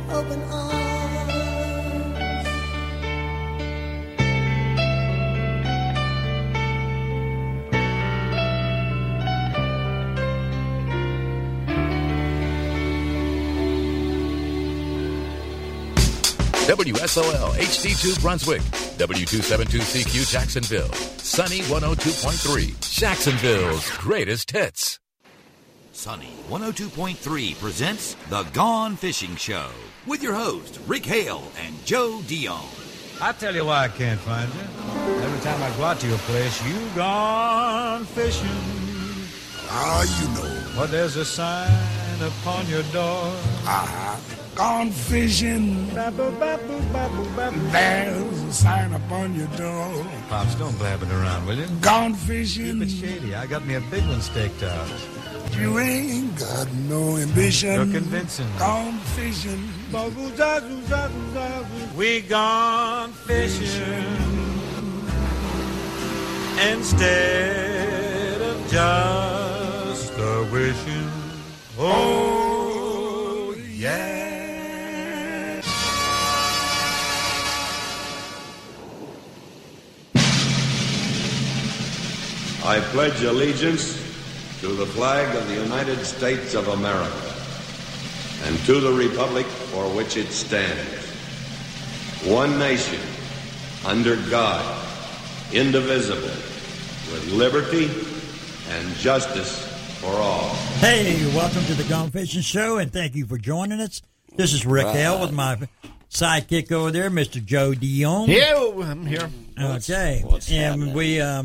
open arms. WSOL HD2 Brunswick, W272CQ Jacksonville, Sunny 102.3, Jacksonville's greatest hits. Sunny 102.3 presents The Gone Fishing Show with your hosts, Rick Hale and Joe Dion. I tell you why I can't find you. Every time I go out to your place, you gone fishing. You know. But there's a sign upon your door. Gone fishing. There's a sign upon your door. Pops, don't blab it around, will you? Gone Keep fishing. it shady. I got me a big one staked out. You ain't got no ambition. You're convincing me. Gone fishing. We gone fishing instead of just a wishing. Oh, yeah. I pledge allegiance to the flag of the United States of America and to the republic for which it stands, one nation, under God, indivisible, with liberty and justice for all. Hey, welcome to the Gone Fishing Show, and thank you for joining us. This is Rick Hale with my sidekick over there, Mr. Joe Dion. Yo, I'm here. Okay, and we, oh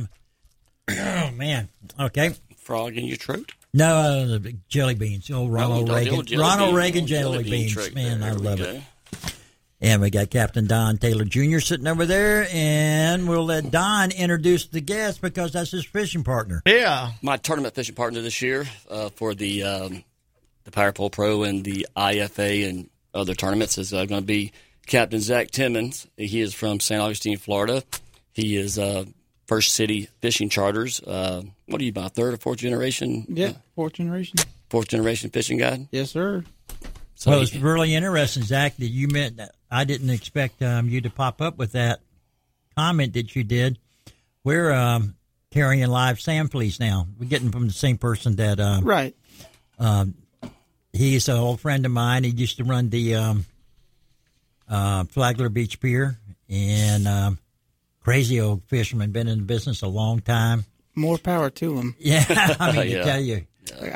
man, okay. Frog in your throat? No, the jelly beans, old Ronald Reagan jelly beans. Trick Man, there. I love it. And we got Captain Don Taylor Jr. sitting over there, and we'll let Don introduce the guest because that's his fishing partner. Yeah. My tournament fishing partner this year for the Power Pole Pro and the IFA and other tournaments is going to be Captain Zach Timmons. He is from St. Augustine, Florida. He is First City Fishing Charters. What are you, about third or fourth generation? Yeah, fourth generation. Fourth generation fishing guide? Yes, sir. So well, it's really interesting, Zach, that you meant that I didn't expect you to pop up with that comment that you did. We're carrying live sand fleas now. We're getting from the same person that right. He's an old friend of mine. He used to run the Flagler Beach Pier, and crazy old fisherman, been in the business a long time. More power to him. Yeah, I mean, to tell you.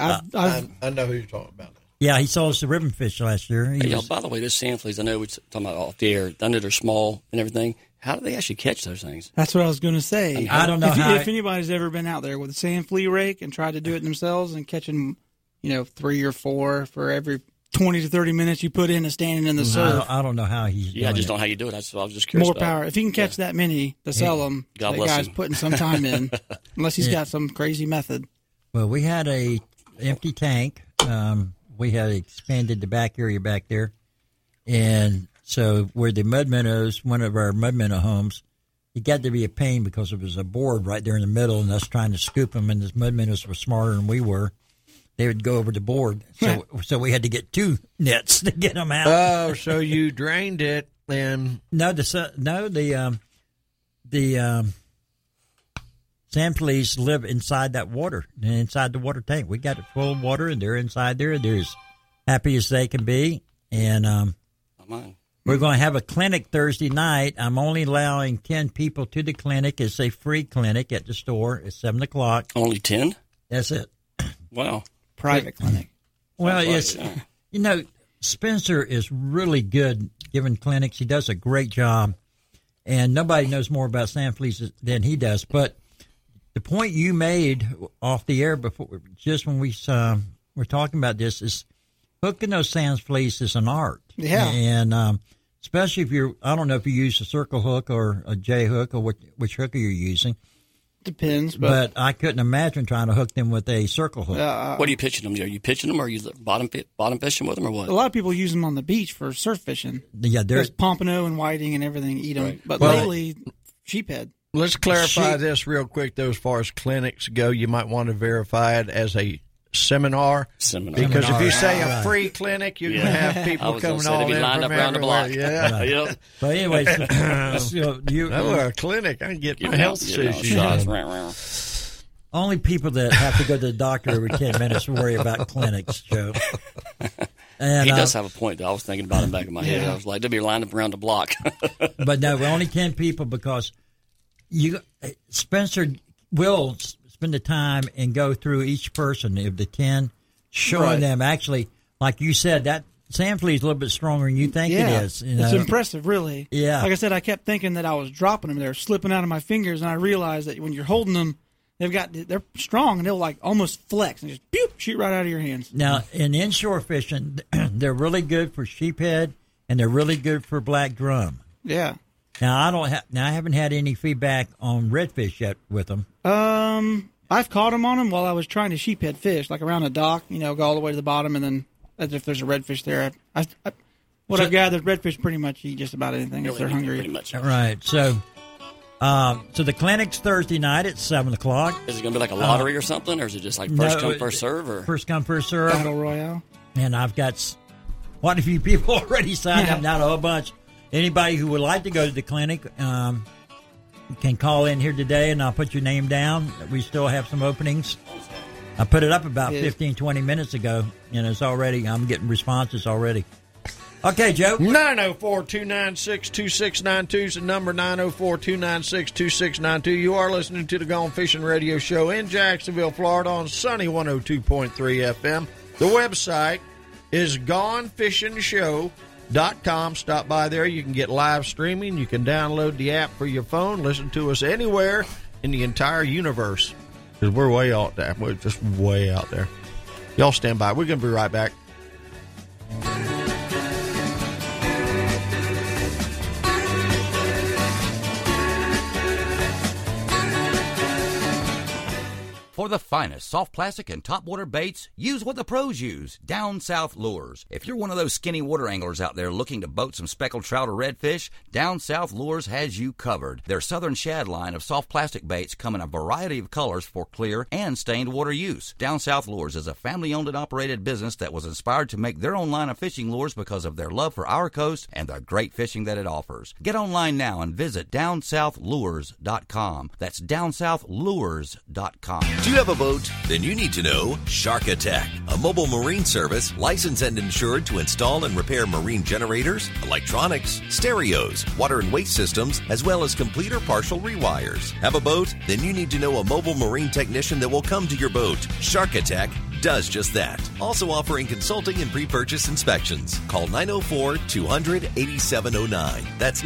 I know who you're talking about. Yeah, he sold us the ribbon fish last year. Hey, by the way, this sand fleas, I know we're talking about off the air. I know they're small and everything. How do they actually catch those things? That's what I was going to say. I mean, I don't know if anybody's ever been out there with a sand flea rake and tried to do it themselves and catching, 3 or 4 for every 20 to 30 minutes you put in and standing in the surf. I don't know how he's doing I just don't know how you do it. That's what I was just curious More about. power. If he can catch that many to sell them, God that bless guy's him. putting some time in, unless he's got some crazy method. Well, we had a empty tank. We had expanded the back area back there. And so where the mud minnows, one of our mud minnow homes, it got to be a pain because there was a board right there in the middle and us trying to scoop them, and the mud minnows were smarter than we were. They would go over the board. So we had to get 2 nets to get them out. Oh, so you drained it and... No, the sand fleas live inside that water, inside the water tank. We got it full of water, and they're inside there. They're as happy as they can be. And we're going to have a clinic Thursday night. I'm only allowing 10 people to the clinic. It's a free clinic at the store. It's 7 o'clock. Only 10? That's it. Wow. Private clinic. Well, Spencer is really good giving clinics. He does a great job. And nobody knows more about sand fleas than he does. But the point you made off the air before, just when we were talking about this, is hooking those sand fleas is an art. Yeah. And especially if I don't know if you use a circle hook or a J hook or which hooker you're using. Depends. But I couldn't imagine trying to hook them with a circle hook. What are you pitching them? Are you pitching them or are you bottom fishing with them or what? A lot of people use them on the beach for surf fishing. Yeah, there's pompano and whiting and everything eat them. Right. But lately, sheephead. Let's clarify this real quick, though, as far as clinics go. You might want to verify it as a seminar. Because if you say a free clinic, you're going to have people coming all in lined from up around the block. Yeah. Yep. But anyways, a clinic. I can get my health shots. Only people that have to go to the doctor every 10 minutes worry about clinics, Joe. And, he does have a point, though. I was thinking about it in the back of my head. I was like, they'll be lined up around the block. But no, we're only 10 people because Spencer will spend the time and go through each person of the 10, showing them actually, like you said, that sand flea is a little bit stronger than you think it is. You know? It's impressive, really. Yeah. Like I said, I kept thinking that I was dropping them. They were slipping out of my fingers, and I realized that when you're holding them, they're strong, and they'll like almost flex and just shoot right out of your hands. Now, in inshore fishing, they're really good for sheephead, and they're really good for black drum. Yeah. Now I haven't had any feedback on redfish yet with them. I've caught them on them while I was trying to sheephead fish, like around a dock. Go all the way to the bottom, and then as if there's a redfish there. I've gathered, redfish pretty much eat just about anything if they're hungry. Pretty much. Right. So the clinic's Thursday night at 7:00. Is it going to be like a lottery or something, or is it just like first come, first serve? Or first come, first serve. Battle Royale. And I've got quite a few people already signed up, not a whole bunch. Anybody who would like to go to the clinic can call in here today, and I'll put your name down. We still have some openings. I put it up about 15, 20 minutes ago, and I'm getting responses already. Okay, Joe. 904-296-2692 is the number, 904-296-2692. You are listening to the Gone Fishing Radio Show in Jacksonville, Florida on Sunny 102.3 FM. The website is GoneFishingShow.com. Stop by there. You can get live streaming. You can download the app for your phone. Listen to us anywhere in the entire universe. Because we're way out there. We're just way out there. Y'all stand by. We're going to be right back. For the finest soft plastic and topwater baits, use what the pros use, Down South Lures. If you're one of those skinny water anglers out there looking to boat some speckled trout or redfish, Down South Lures has you covered. Their Southern Shad line of soft plastic baits come in a variety of colors for clear and stained water use. Down South Lures is a family-owned and operated business that was inspired to make their own line of fishing lures because of their love for our coast and the great fishing that it offers. Get online now and visit DownSouthLures.com. That's DownSouthLures.com. Do you have a boat? Then you need to know Shark Attack, a mobile marine service licensed and insured to install and repair marine generators, electronics, stereos, water and waste systems, as well as complete or partial rewires. Have a boat? Then you need to know a mobile marine technician that will come to your boat. Shark Attack does just that. Also offering consulting and pre-purchase inspections. Call 904-200-8709. That's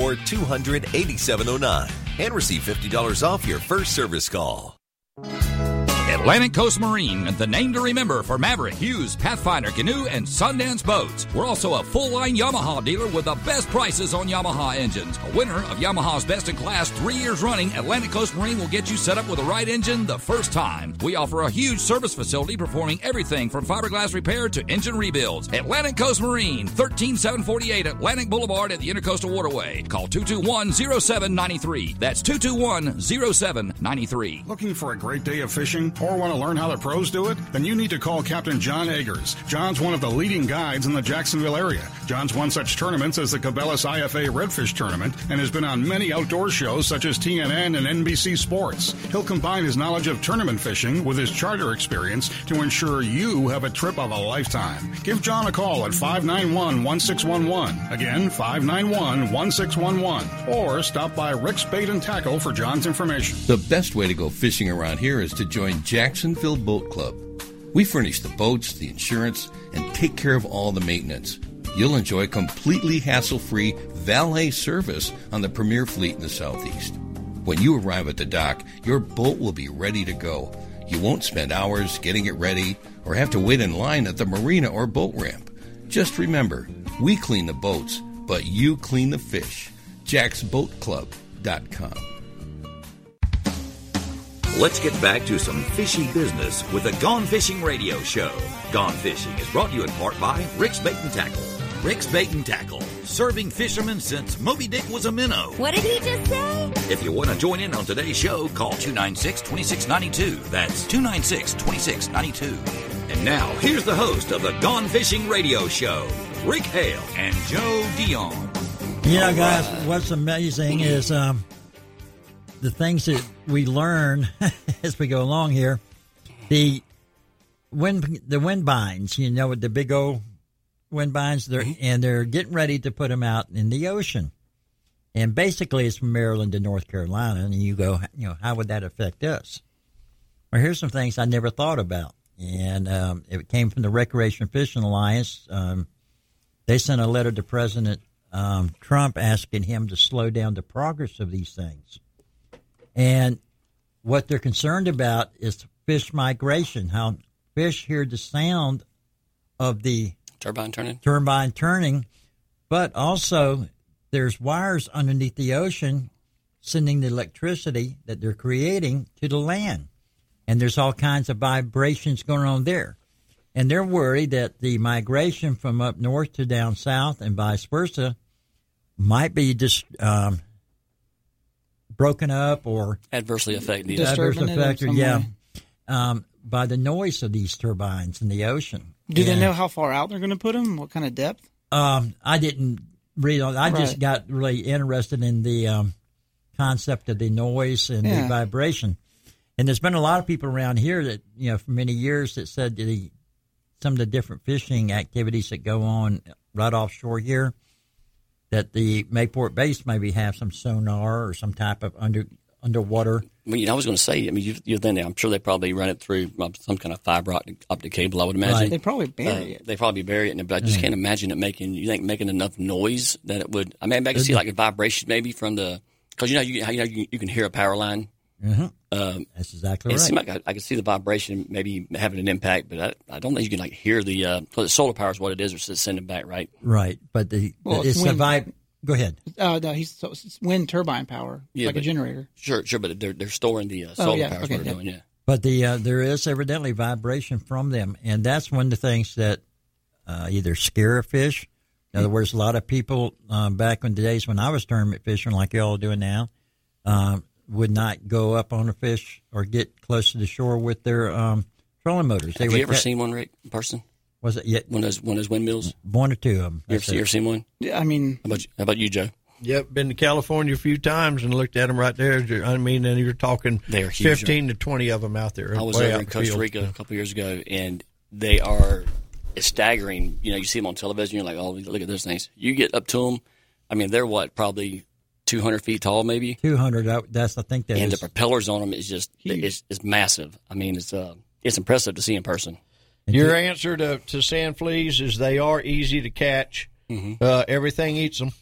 904-200-8709. And receive $50 off your first service call. Atlantic Coast Marine, the name to remember for Maverick, Hughes, Pathfinder, Canoe, and Sundance boats. We're also a full-line Yamaha dealer with the best prices on Yamaha engines. A winner of Yamaha's Best in Class 3 years running, Atlantic Coast Marine will get you set up with the right engine the first time. We offer a huge service facility performing everything from fiberglass repair to engine rebuilds. Atlantic Coast Marine, 13748 Atlantic Boulevard at the Intercoastal Waterway. Call 221-0793. That's 221-0793. Looking for a great day of fishing or want to learn how the pros do it? Then you need to call Captain John Eggers. John's one of the leading guides in the Jacksonville area. John's won such tournaments as the Cabela's IFA Redfish Tournament and has been on many outdoor shows such as TNN and NBC Sports. He'll combine his knowledge of tournament fishing with his charter experience to ensure you have a trip of a lifetime. Give John a call at 591-1611. Again, 591-1611. Or stop by Rick's Bait and Tackle for John's information. The best way to go fishing around here is to join Jacksonville Boat Club. We furnish the boats, the insurance, and take care of all the maintenance. You'll enjoy completely hassle-free valet service on the premier fleet in the Southeast. When you arrive at the dock, your boat will be ready to go. You won't spend hours getting it ready or have to wait in line at the marina or boat ramp. Just remember, we clean the boats, but you clean the fish. JacksBoatClub.com. Let's get back to some fishy business with the Gone Fishing Radio Show. Gone Fishing is brought to you in part by Rick's Bait and Tackle. Rick's Bait and Tackle, serving fishermen since Moby Dick was a minnow. What did he just say? If you want to join in on today's show, call 296-2692. That's 296-2692. And now, here's the host of the Gone Fishing Radio Show, Rick Hale and Joe Dion. You know, guys, what's amazing is the things that we learn as we go along here. The wind binds, you know, with the big old wind binds, they're getting ready to put them out in the ocean. And basically, it's from Maryland to North Carolina. And you go, you know, how would that affect us? Well, here's some things I never thought about. And it came from the Recreation Fishing Alliance. They sent a letter to President Trump asking him to slow down the progress of these things. And what they're concerned about is fish migration, how fish hear the sound of the turbine turning, but also there's wires underneath the ocean sending the electricity that they're creating to the land. And there's all kinds of vibrations going on there. And they're worried that the migration from up north to down south and vice versa might be just broken up or adversely affected. By the noise of these turbines in the ocean. Do they know how far out they're going to put them? What kind of depth? I didn't read on. I just got really interested in the concept of the noise and the vibration. And there's been a lot of people around here that, you know, for many years that said that some of the different fishing activities that go on right offshore here, that the Mayport base maybe have some sonar or some type of underwater. Well, you know, I was going to say, I mean, you're then there. I'm sure they probably run it through some kind of fiber optic cable, I would imagine. Right. They probably bury it. They probably bury it, but I just can't imagine it making enough noise that it would. I mean, I can see like a vibration maybe from because you can hear a power line. Mm-hmm. That's exactly right. It seems like I can see the vibration maybe having an impact, but I don't think you can like hear because solar power is what it is, or just send it back, right? Right, but it's a vibe. Go ahead. No, it's wind turbine power, like a generator. Sure, but they're storing the solar power. What they're doing, yeah. But there is evidently vibration from them, and that's one of the things that either scare a fish. In other words, a lot of people back in the days when I was tournament fishing, like you all are doing now, would not go up on a fish or get close to the shore with their trolling motors. Have you ever seen one, Rick, in person? Was it yet? One of those windmills? One or two of them. You ever seen one? Yeah, I mean. How about you, Joe? Yep, been to California a few times and looked at them right there. I mean, and you're talking 15 to 20 of them out there. I was over in Costa Rica a couple years ago, and they are staggering. You know, you see them on television, you're like, oh, look at those things. You get up to them, I mean, they're probably 200 feet tall, maybe? 200, and the propellers on them is just it's massive. I mean, it's impressive to see in person. Your answer to sand fleas is they are easy to catch. Mm-hmm. Everything eats them.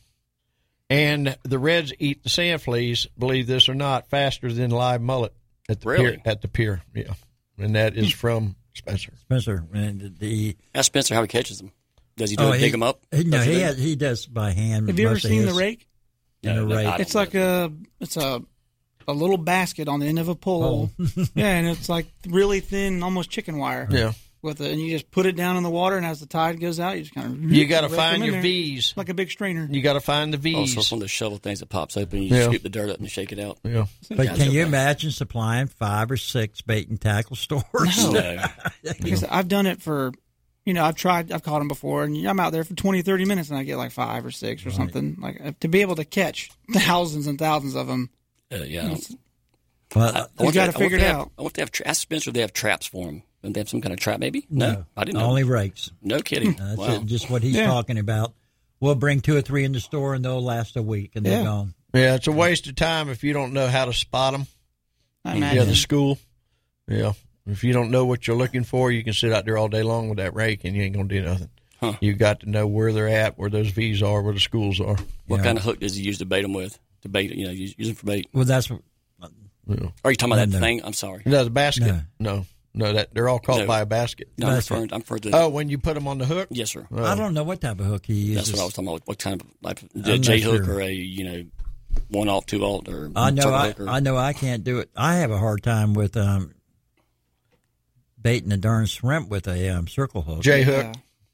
And the reds eat the sand fleas, believe this or not, faster than live mullet at the pier. Yeah. And that is from Spencer. And ask Spencer how he catches them. Does he dig them up? No, he does by hand. Have you ever seen the rake? No, it's like a little basket on the end of a pole. Yeah, and it's like really thin, almost chicken wire. Yeah. And you just put it down in the water, and as the tide goes out, you just kind of you got to find your V's like a big strainer. You got to find the V's. Also, it's one of those shovel things that pops open. You scoop the dirt up and shake it out. Yeah. But can you imagine supplying 5 or 6 bait and tackle stores? No. Because I've done it for, I've caught them before, and I'm out there for 20, 30 minutes, and I get like 5 or 6 or something. Like to be able to catch thousands and thousands of them. Yeah. Well, you got to figure it out. I want to ask Spencer if they have traps for them. Don't they have some kind of trap, maybe? No, I didn't know. Only rakes. No kidding. That's wow. just what he's talking about. We'll bring 2 or 3 in the store, and they'll last a week, and they're gone. Yeah, it's a waste of time if you don't know how to spot them. The school. Yeah. If you don't know what you're looking for, you can sit out there all day long with that rake, and you ain't going to do nothing. Huh. You've got to know where they're at, where those V's are, where the schools are. What kind of hook does he use to bait them with? To bait, use them for bait? Well, that's what. Are you talking about that thing? I'm sorry. No, the basket. No, that they're all caught by a basket. No, I'm referring to. When you put them on the hook? Yes, sir. I don't know what type of hook he uses. That's what I was talking about. What kind of a J hook or a 1-aught, 2-aught or I know I can't do it. I have a hard time with baiting a darn shrimp with a circle hook. J hook.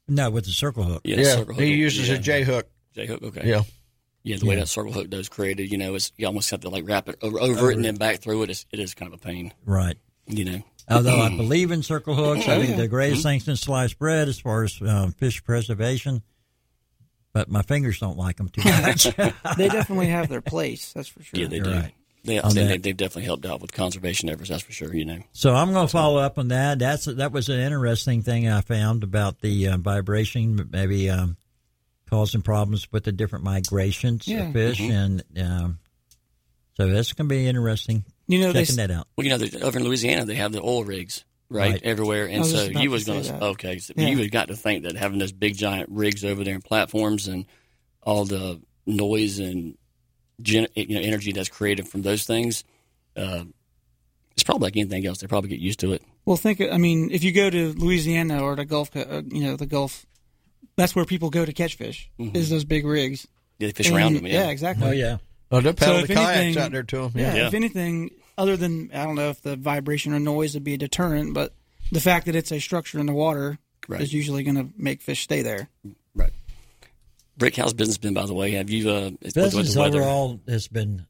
No, with the circle hook. Yeah, circle hook. He uses a J hook. J hook, okay. Yeah. Yeah, the way that circle hook does created, it's you almost have to like wrap it over it and then back through it. It is kind of a pain. Right. Although I believe in circle hooks, I think the greatest thing since sliced bread as far as fish preservation. But my fingers don't like them too much. They definitely have their place, that's for sure. Yeah, they do. Right. They've definitely helped out with conservation efforts, that's for sure. So I'm going to follow up on that. That was an interesting thing I found about the vibration, maybe causing problems with the different migrations of fish, and so that's going to be interesting. Checking that out. Well, over in Louisiana they have the oil rigs right everywhere, and so you was going to you would got to think that having those big giant rigs over there and platforms and all the noise and energy that's created from those things, it's probably like anything else. They probably get used to it. Well, if you go to Louisiana or the Gulf, the Gulf, that's where people go to catch fish. Is those big rigs? Yeah, they fish around them. Yeah, exactly. Oh yeah. Oh, they'll paddle the kayaks out there to them. Yeah. If anything, other than I don't know if the vibration or noise would be a deterrent, but the fact that it's a structure in the water is usually going to make fish stay there. Right. Rick, how's business been, by the way? Have you business overall has been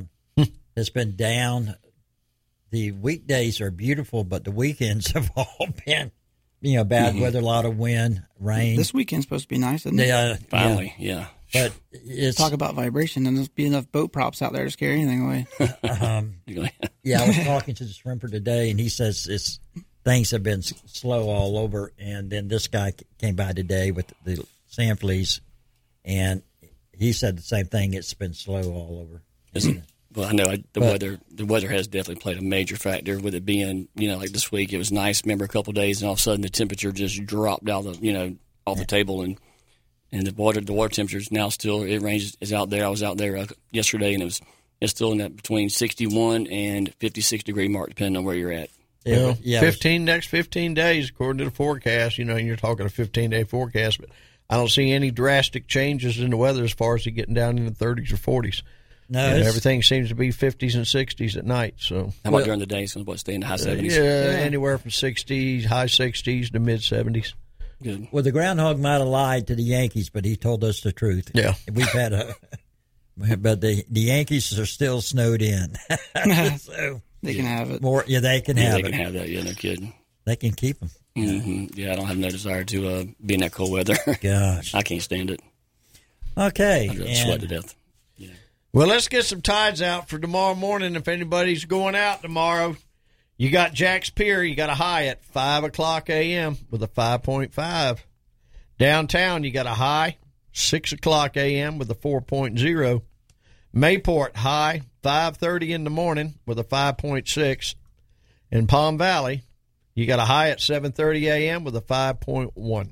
down. The weekdays are beautiful, but the weekends have all been bad weather, a lot of wind, rain. This weekend's supposed to be nice, isn't it? Finally, yeah. But it's talk about vibration, and there's be enough boat props out there to scare anything away. I was talking to the shrimper today, and he says things have been slow all over. And then this guy came by today with the sand fleas, and he said the same thing. It's been slow all over. Well, I know the weather has definitely played a major factor with it being, like this week it was nice. Remember a couple of days, and all of a sudden the temperature just dropped out off the table, and the water temperature is now still is out there. I was out there yesterday, and it's still in that between 61 and 56 degree mark, depending on where you're at. Next 15 days, according to the forecast. You're talking a 15-day forecast, but I don't see any drastic changes in the weather as far as it getting down in the 30s or 40s. No, everything seems to be 50s and 60s at night. So how about during the day? So stay in the high 70s? Anywhere from 60s, high 60s to mid 70s. Good. Well, the groundhog might have lied to the Yankees, but he told us the truth. Yeah, we've had but the Yankees are still snowed in, so they can have it. More, they can have it. They can have that. Yeah, no kidding. They can keep them. Mm-hmm. Yeah, I don't have no desire to be in that cold weather. Gosh, I can't stand it. Okay, I sweat to death. Yeah. Well, let's get some tides out for tomorrow morning. If anybody's going out tomorrow, you got Jack's Pier. You got a high at 5 o'clock a.m. with a 5.5. Downtown, you got a high 6 o'clock a.m. with a 4.0. Mayport high 5:30 in the morning with a 5.6. In Palm Valley, you got a high at 7:30 a.m. with a 5.1.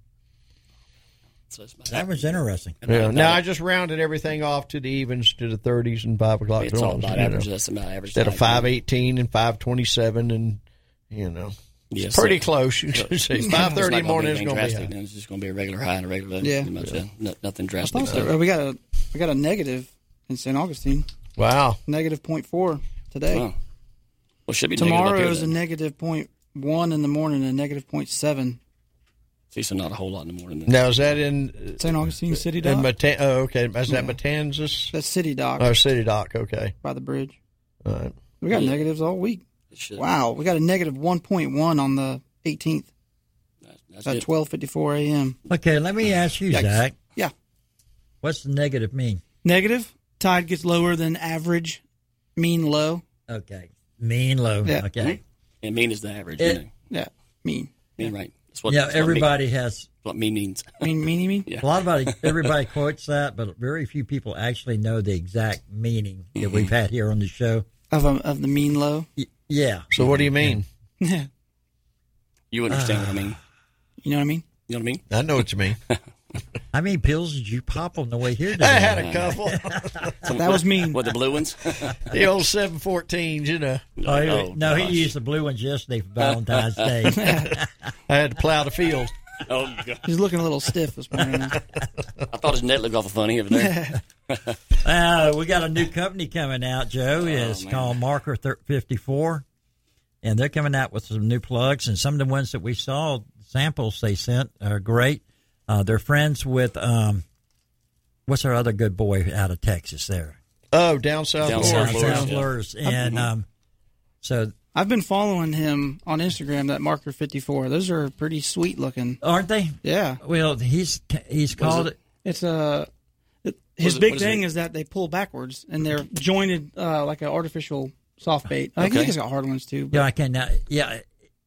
That was interesting. Yeah. Now I just rounded everything off to the evens, to the 30s and 5 o'clock. It's all about average. That's about average. Instead of 5:18 and 5:27, and it's pretty close. You should say 5:30 in the morning is going to be high. It's just going to be a regular high and a regular low. Nothing drastic. We got a negative in St. Augustine. Wow, negative 0.4 today. Wow. Well, should be tomorrow is a negative 0.1 in the morning and a negative 0.7. So not a whole lot in the morning. Now, is that in St. Augustine City Dock? Okay. Is that Matanzas? That's City Dock. Oh, City Dock, okay. By the bridge. All right. We got negatives all week. Wow. We got a negative 1.1 on the 18th. That's at 12:54 a.m. Okay, let me ask you, Zach. Yeah. What's the negative mean? Negative, tide gets lower than average, mean low. Okay. Mean low. Yeah. Okay. And mean is the average. Yeah, mean. Yeah, right. Everybody has what mean means. Mean. Yeah. A lot of everybody quotes that, but very few people actually know the exact meaning that we've had here on the show of the mean low. Yeah. So what do you mean? You understand what I mean? You know what I mean? You know what I mean? I know what you mean. How many pills did you pop on the way here today? I had a couple. That was mean. What, the blue ones? The old 714s, No, he used the blue ones yesterday for Valentine's Day. I had to plow the field. Oh, God. He's looking a little stiff this morning. I thought his neck looked awful funny over there. We got a new company coming out, Joe. It's called Marker 54. And they're coming out with some new plugs. And some of the ones that we saw samples they sent are great. They're friends with what's our other good boy out of Texas there? Oh, Down South Lures. And so I've been following him on Instagram, that Marker 54. Those are pretty sweet looking. Aren't they? Yeah. Well, he's called it. It's his big thing is that they pull backwards and they're jointed like an artificial soft bait. I think he's got hard ones too. But. Yeah, I can. Yeah.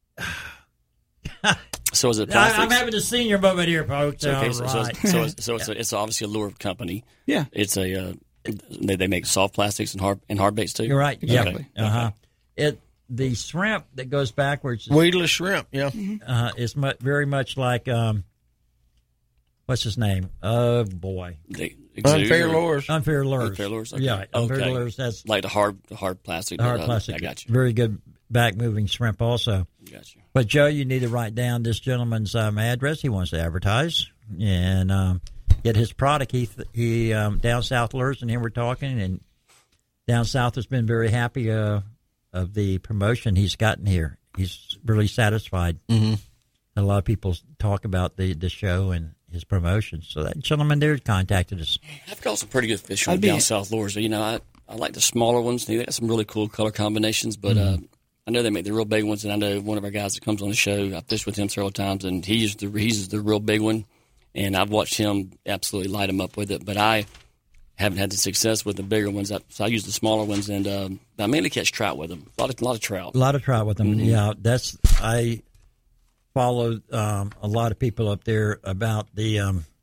So is it plastics? I'm having a senior moment here, folks. Okay, right. so it's obviously a lure company. Yeah. It's a they make soft plastics and hard baits too. You're right. Exactly. Yeah. The shrimp that goes backwards. Weedless shrimp. Yeah. Is very much like what's his name? Oh boy. Unfair Lures. Unfair Lures. Unfair Lures. Okay. Yeah. Unfair Lures. That's like the hard plastic. The hard plastic. I got you. Very good back moving shrimp also. Got you. But Joe, you need to write down this gentleman's address. He wants to advertise and get his product. He Down South Lures, and him we're talking, and Down South has been very happy of the promotion he's gotten here. He's really satisfied. Mm-hmm. A lot of people talk about the show and his promotion. So that gentleman there contacted us. I've got some pretty good fish on Down South Lures. You know, I like the smaller ones. They got some really cool color combinations, but I know they make the real big ones, and I know one of our guys that comes on the show, I fished with him several times, and he's the real big one, and I've watched him absolutely light them up with it, but I haven't had the success with the bigger ones, so I use the smaller ones, and I mainly catch trout with them. A lot of trout. A lot of trout with them, Mm-hmm. yeah. I followed a lot of people up there about the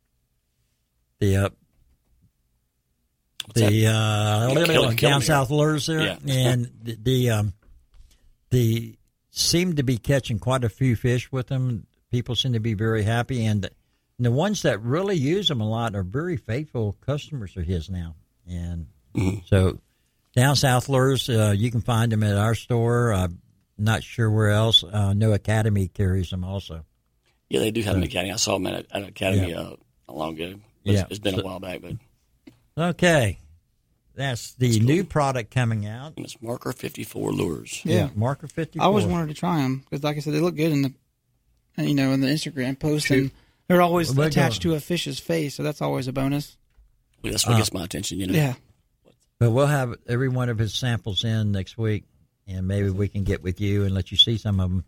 Down South Lures there, yeah. And the seem to be catching quite a few fish with them. People seem to be very happy, and the ones that really use them a lot are very faithful customers of his now. And so Down South Lures, you can find them at our store. I'm not sure where else. No Academy carries them also. Yeah, they do have an Academy. I saw them at an Academy not long ago. It's been a while back, but okay. That's the new product coming out. It's Marker 54 Lures. Yeah, Marker 54. I always wanted to try them because, like I said, they look good in the Instagram post, and they're always attached to a fish's face, so that's always a bonus. Well, that's what gets my attention, you know. Yeah. But we'll have every one of his samples in next week, and maybe we can get with you and let you see some of them.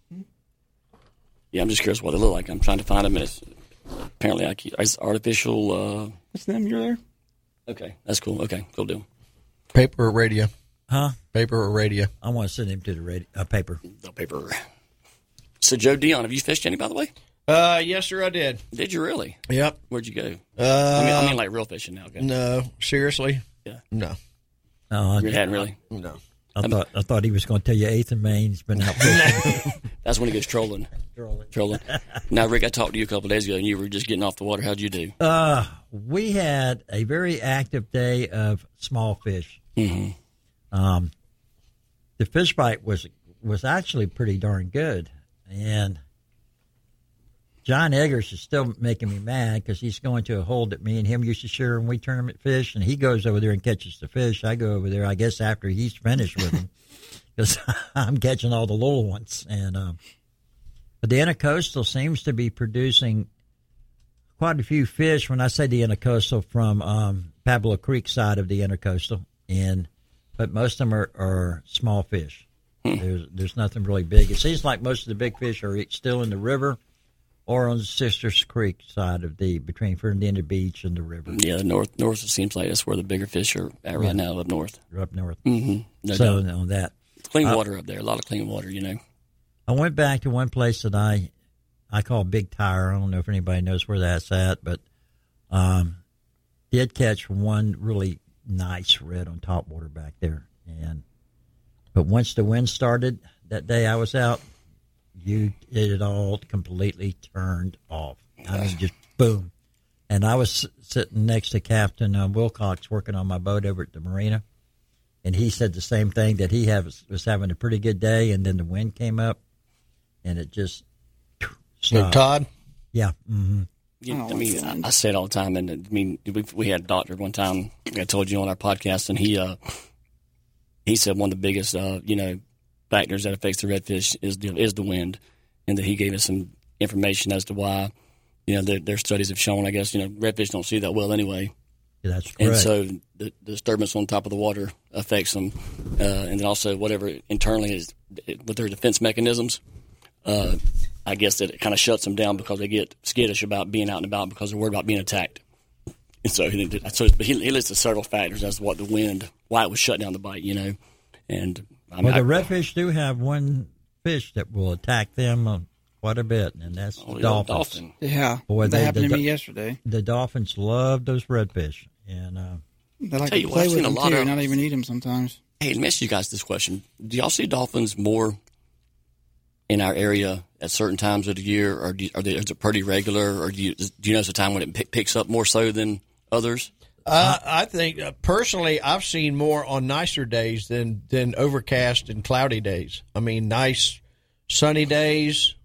Yeah, I'm just curious what they look like. I'm trying to find them. And apparently, it's artificial. That's them. You're there. Okay, that's cool. Okay, cool deal. Paper or radio? Huh? Paper or radio? I want to send him to the radio, paper. The paper. So, Joe Dion, have you fished any, by the way? Yes, sir, I did. Did you really? Yep. Where'd you go? I mean, like real fishing now. Okay. No, seriously? Yeah. No. You hadn't really? No. I thought he was going to tell you 8th and Main. He's been out fishing. That's when he goes trolling. Trolling. Now, Rick, I talked to you a couple of days ago, and you were just getting off the water. How'd you do? We had a very active day of small fish. Mm-hmm. The fish bite was actually pretty darn good, and John Eggers is still making me mad because he's going to a hole that me and him used to share when we tournament fish, and he goes over there and catches the fish. I go over there, I guess, after he's finished with them because I'm catching all the little ones. And but the Intercoastal seems to be producing quite a few fish. When I say the Intercoastal, from Pablo Creek side of the Intercoastal, but most of them are small fish. There's nothing really big. It seems like most of the big fish are still in the river or on the Sisters Creek side of between Fernandina Beach and the river. Yeah, north. It seems like that's where the bigger fish are at right now, up north. Up north. Mm-hmm. No so doubt. on that, clean water up there. A lot of clean water, you know. I went back to one place that I call Big Tire. I don't know if anybody knows where that's at, but did catch one really nice red on top water back there. But once the wind started that day I was out, it all completely turned off. I mean, just boom. And I was sitting next to Captain Wilcox working on my boat over at the marina, and he said the same thing, that he was having a pretty good day, and then the wind came up, and it just stopped. Todd? Yeah. Mm-hmm. Yeah, I mean, I say it all the time, and I mean, we had a doctor one time, I told you on our podcast, and he said one of the biggest, factors that affects the redfish is the wind, and that he gave us some information as to why, their studies have shown, I guess, redfish don't see that well anyway. Yeah, that's correct. And so the disturbance on top of the water affects them. And then also whatever internally is with their defense mechanisms, I guess that it kind of shuts them down because they get skittish about being out and about because they're worried about being attacked. And so he listed several factors as to what the wind, why it was shut down the bite, And the redfish do have one fish that will attack them quite a bit, and that's the dolphins. Dolphin. Yeah, boy, that happened to me yesterday. The dolphins love those redfish, and they like to play with them too, not even eat them sometimes. Hey, let me ask you guys this question: do y'all see dolphins more in our area at certain times of the year, or is it pretty regular, or do you notice a time when it picks up more so than others? I think personally, I've seen more on nicer days than overcast and cloudy days. I mean, nice sunny days.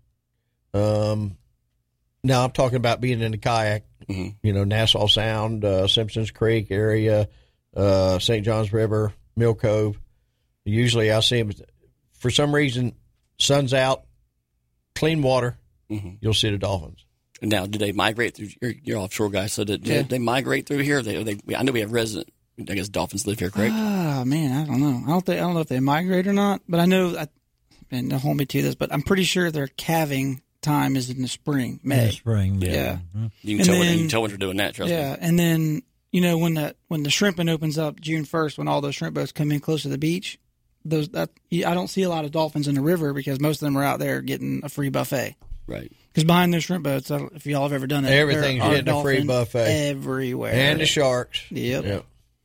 Now I'm talking about being in the kayak. Mm-hmm. Nassau Sound, Simpsons Creek area, St. Johns River, Mill Cove. Usually, I see them. For some reason, sun's out, clean water. Mm-hmm. You'll see the dolphins. Now, do they migrate through? You're offshore guys, so do they migrate through here? I know we have resident. I guess dolphins live here, correct? Man, I don't know. I don't know if they migrate or not, but I know. And don't hold me to this, but I'm pretty sure their calving time is in the spring, May. In the spring, yeah. Mm-hmm. You can tell when they're doing that. Trust me. Yeah, and then when the shrimping opens up June 1st, when all those shrimp boats come in close to the beach, I don't see a lot of dolphins in the river because most of them are out there getting a free buffet. Right. Because behind those shrimp boats, if y'all have ever done it, everything's getting a free buffet everywhere, and the sharks. Yep.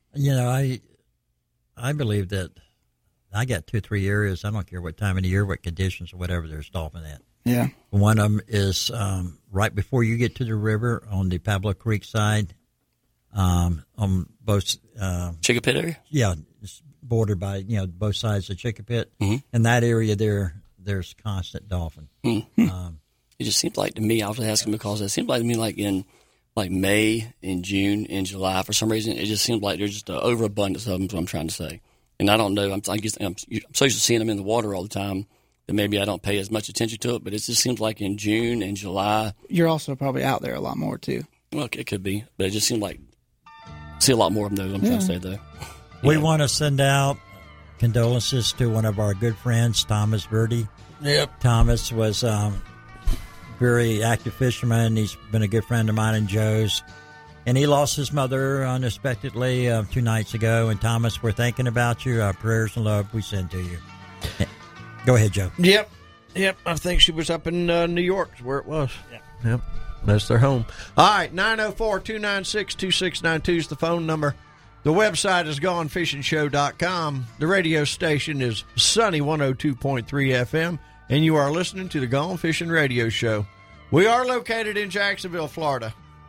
I believe that I got 2 or 3 areas. I don't care what time of the year, what conditions, or whatever. There's dolphin at. Yeah. One of them is right before you get to the river on the Pablo Creek side, on both Chickapit area. Yeah, it's bordered by both sides of Chickapit, mm-hmm. and that area there's constant dolphin. Mm-hmm. It just seems like to me, I was asking because it seemed like to me like in May, in June, in July, for some reason, it just seems like there's just an overabundance of them, is what I'm trying to say. And I don't know, I'm so used to seeing them in the water all the time that maybe I don't pay as much attention to it, but it just seems like in June and July. You're also probably out there a lot more, too. Well, it could be, but it just seems like I see a lot more of them, though, I'm trying to say, though. We want to send out condolences to one of our good friends, Thomas Verdi. Yep. Thomas was very active fisherman. He's been a good friend of mine and Joe's. And he lost his mother unexpectedly 2 nights ago. And Thomas, we're thinking about you. Our prayers and love we send to you. Go ahead, Joe. Yep. I think she was up in New York is where it was. Yep. That's their home. All right, 904-296-2692 is the phone number. The website is GoneFishingShow.com. The radio station is Sunny 102.3 FM. And you are listening to the Gone Fishing Radio Show. We are located in Jacksonville, Florida.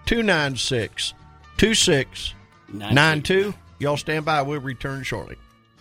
296-2692. Y'all stand by. We'll return shortly.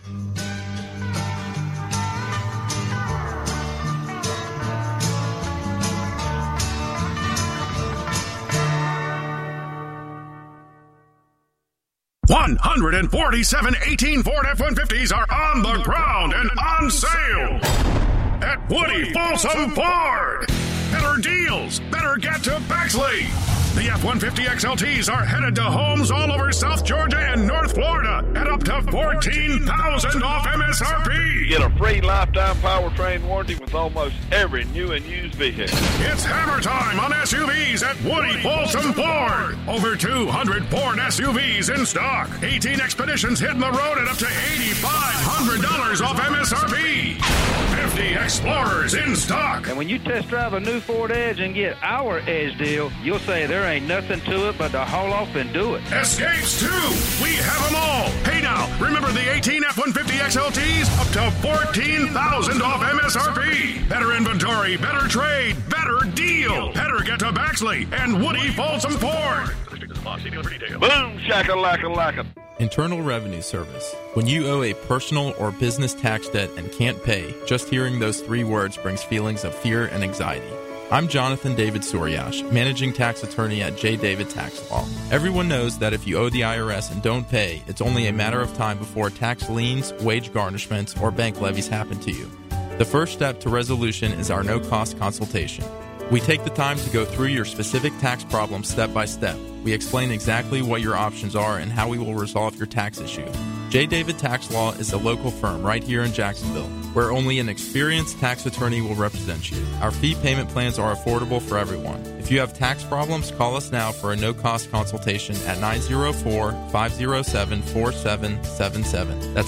$147 18 Ford F-150s are on the ground and on sale at Woody Folsom Ford. Better deals, better get to Bexley. The F-150 XLTs are headed to homes all over South Georgia and North Florida at up to $14,000 off MSRP. Get a free lifetime powertrain warranty with almost every new and used vehicle. It's hammer time on SUVs at Woody Folsom Ford. Over 200 Ford SUVs in stock. 18 Expeditions hitting the road at up to $8,500 off MSRP. 50 Explorers in stock. And when you test drive a new Ford Edge and get our Edge deal, you'll say there ain't nothing to it but to haul off and do it. Escapes, too. We have them all. Hey, now, remember the 18 F-150 XLTs? Up to $14,000 off MSRP. Better inventory, better trade, better deal. Better get to Baxley and Woody Folsom Ford. Boom, shaka-laka-laka. Internal Revenue Service. When you owe a personal or business tax debt and can't pay, just hearing those 3 words brings feelings of fear and anxiety. I'm Jonathan David Suryash, Managing Tax Attorney at J. David Tax Law. Everyone knows that if you owe the IRS and don't pay, it's only a matter of time before tax liens, wage garnishments, or bank levies happen to you. The first step to resolution is our no-cost consultation. We take the time to go through your specific tax problem step by step. We explain exactly what your options are and how we will resolve your tax issue. J. David Tax Law is a local firm right here in Jacksonville, where only an experienced tax attorney will represent you. Our fee payment plans are affordable for everyone. If you have tax problems, call us now for a no-cost consultation at 904-507-4777. That's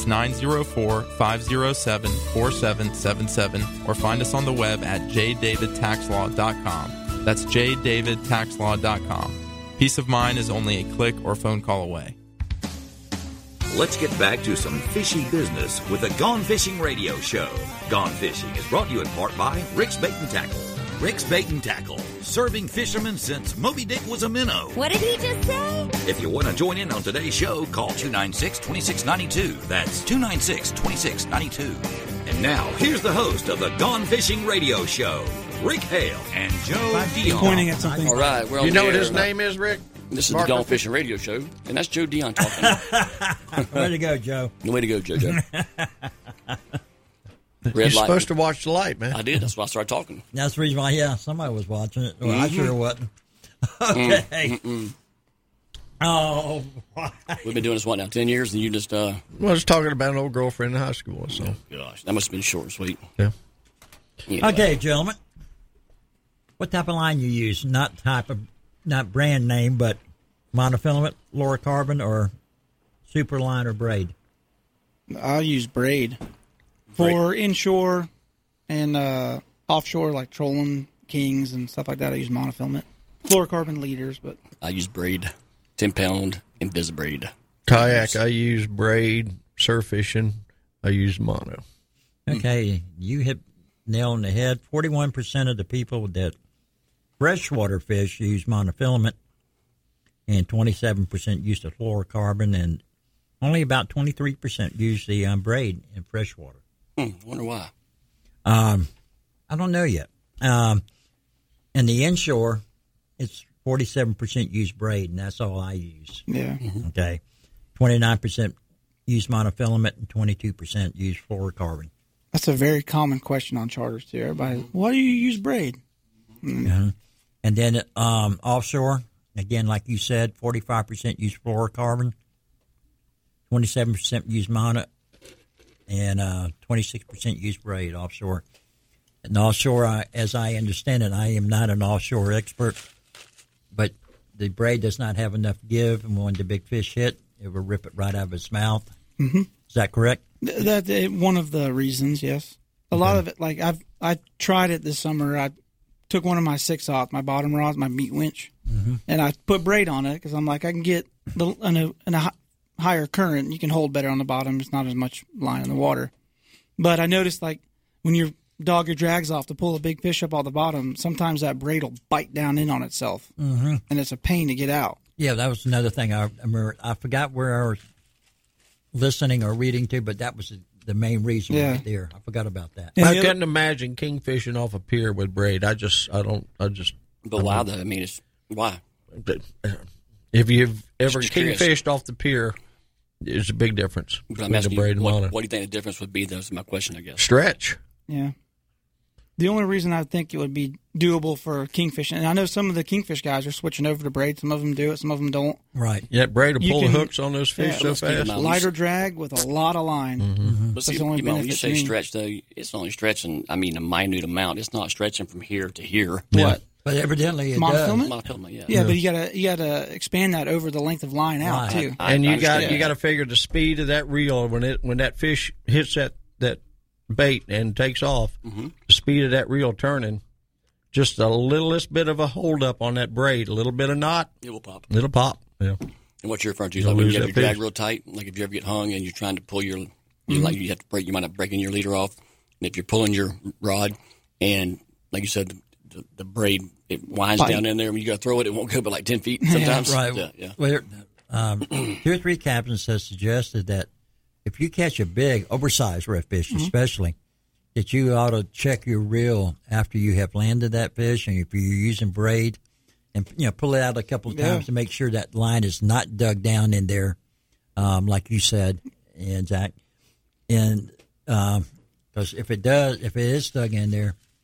904-507-4777, or find us on the web at jdavidtaxlaw.com. That's jdavidtaxlaw.com. Peace of mind is only a click or phone call away. Let's get back to some fishy business with the Gone Fishing Radio Show. Gone Fishing is brought to you in part by Rick's Bait and Tackle. Rick's Bait and Tackle, serving fishermen since Moby Dick was a minnow. What did he just say? If you want to join in on today's show, call 296-2692. That's 296-2692. And now, here's the host of the Gone Fishing Radio Show, Rick Hale and Joe Dion. Pointing at something. All right, we're on You know the what air. his name is, Rick? This is the Gone Fishing Radio Show, and that's Joe Dion talking. Way to go, Joe. Way to go, JoJo. You're supposed to watch the light, man. I did. That's why I started talking. That's the reason why, somebody was watching it. Well, I sure wasn't. Okay. Oh, we've been doing this, 10 years, and you just... Well, I was talking about an old girlfriend in high school. So. Gosh, that must have been short and sweet. Yeah. Anyway. Okay, gentlemen. What type of line you use? Not brand name, but monofilament, fluorocarbon, or superline or braid? I'll use braid. For inshore and offshore, like trolling kings and stuff like that, I use monofilament. Fluorocarbon leaders, but... I use braid, 10-pound Invisibraid. Kayak, I use braid. Surf fishing, I use mono. Okay, you hit nail on the head. 41% of the people that freshwater fish use monofilament, and 27% use the fluorocarbon, and only about 23% use the braid in freshwater. Wonder why. I don't know yet. In the inshore, it's 47% use braid, and that's all I use. Yeah. Okay. 29% use monofilament, and 22% use fluorocarbon. That's a very common question on charters, too. Everybody, why do you use braid? And then offshore, again, like you said, 45% use fluorocarbon, 27% use mono, and 26% use braid offshore. And offshore, as I understand it, I am not an offshore expert, but the braid does not have enough give, and when the big fish hit, it will rip it right out of its mouth. Mm-hmm. Is that correct? That's one of the reasons, yes. A lot of it, like I tried it this summer. I took one of my 6-aught, my bottom rods, my meat winch, and I put braid on it because I'm like, I can get in a higher current. You can hold better on the bottom. It's not as much line in the water. But I noticed, like, when you dog your drags off to pull a big fish up on the bottom, sometimes that braid will bite down in on itself, and it's a pain to get out. Yeah, that was another thing. I forgot where I was listening or reading to, but that was the main reason right there. I forgot about that. I couldn't imagine kingfishing off a pier with braid. I don't. But why though? I mean, why? If you've ever kingfished off the pier, there's a big difference between the braid and mono. What do you think the difference would be? That's my question, I guess. Stretch. Yeah. The only reason I think it would be doable for kingfishing, and I know some of the kingfish guys are switching over to braid. Some of them do it, some of them don't. Right. Yeah, braid will pull the hooks on those fish so fast. Lighter drag with a lot of line. But see, when you say stretch, though, it's only stretching, a minute amount. It's not stretching from here to here. What? But evidently it does. Monofilament, yeah, but you gotta expand that over the length of line out too. And you got to figure the speed of that reel when that fish hits that bait and takes off. The speed of that reel turning, just a littlest bit of a hold up on that braid, a little bit of knot, it will pop. It'll pop. Yeah. And what you're referring to is like when you have your drag real tight, like if you ever get hung and you're trying to pull you have to break, you might have breaking your leader off, and if you're pulling your rod and like you said, the braid it winds down in there, when you got to throw it, it won't go but like 10 feet sometimes. Right. Yeah. Well, 2 or 3 captains have suggested that if you catch a big, oversized redfish, especially, that you ought to check your reel after you have landed that fish, and if you're using braid, and pull it out a couple of times to make sure that line is not dug down in there, like you said, and Zach. And because if it is dug in there,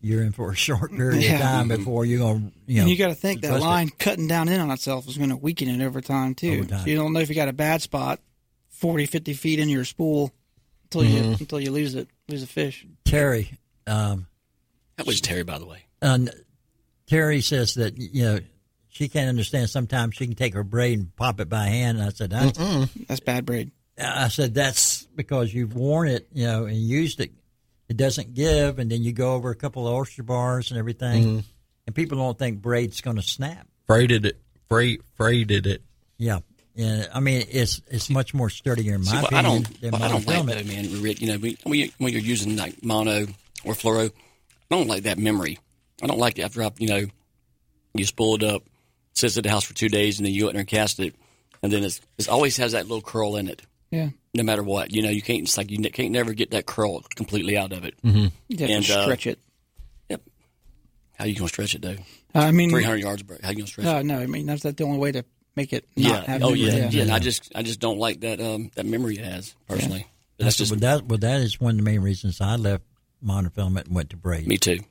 you're in for a short period of time before you're going to, and you got to think that line cutting down in on itself is going to weaken it over time, too. So you don't know if you got a bad spot 40, 50 feet into your spool until you lose a fish. Terry. That was Terry, by the way. Terry says that, she can't understand. Sometimes she can take her braid and pop it by hand. And I said, that's bad braid. I said, that's because you've worn it, and used it. It doesn't give, and then you go over a couple of oyster bars and everything, and people don't think braid's going to snap. Braided it. Yeah. And I mean, it's much more sturdier in my opinion than monofilament. I don't like that, man, Rick. When you're using like mono or fluoro, I don't like that memory. I don't like it after you spool it up, sits at the house for 2 days, and then you go out there and cast it, and then it always has that little curl in it. Yeah. No matter what, you can't. It's like you can't never get that curl completely out of it. You have to stretch it. Yep. How you gonna stretch it, though? 300 yards. How you gonna stretch it? No. I mean, that's the only way to make it not have memory. Yeah. And I just don't like that that memory it has personally. Yeah. That is one of the main reasons I left monofilament and went to braid. Me too.